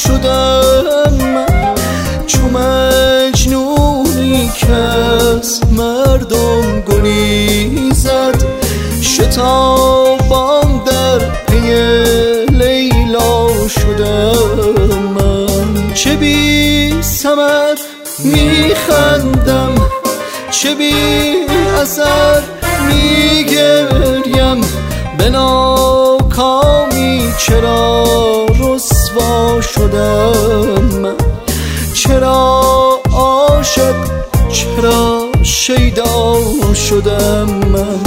شدم من، چو مجنونی که از مردم گریزد. شتابان در پی لیلا شدم من، چه بی ثمر میخندم، چه بی اثر میگریم. به ناکامی چرا رسوا شدم من، چرا عاشق، چرا شیدا شدم من.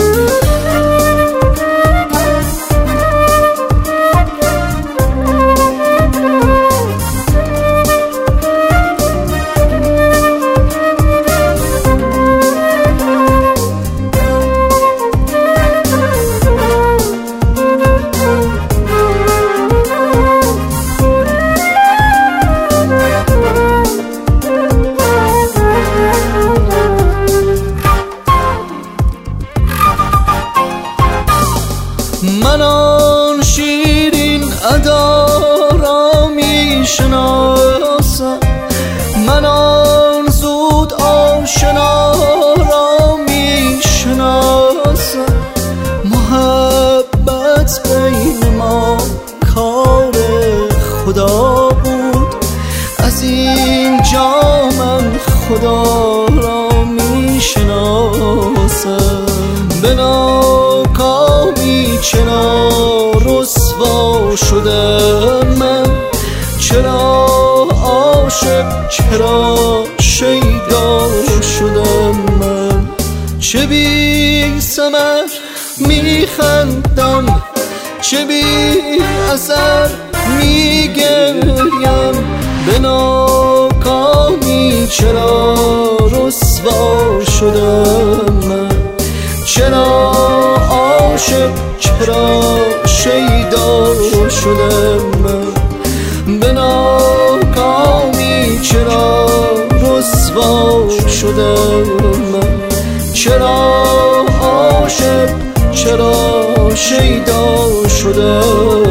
من آن شیرین ادا را می شناسم، من آن زود آشنا را می شناسم. محبت بین ما کار خدا بود، از این جا من خدا را می شناسم. به ناکامی چرا رسوا شدم من، چرا عاشق، چرا شیدا شدم من. چه بی ثمر میخندم، چه بی اثر میگریم. به ناکامی چرا رسوا شدم من، چرا عاشق، چرا شیدا شدم من. به ناکامی چرا رسوا شدم من، چرا عاشق، چرا شیدا شدم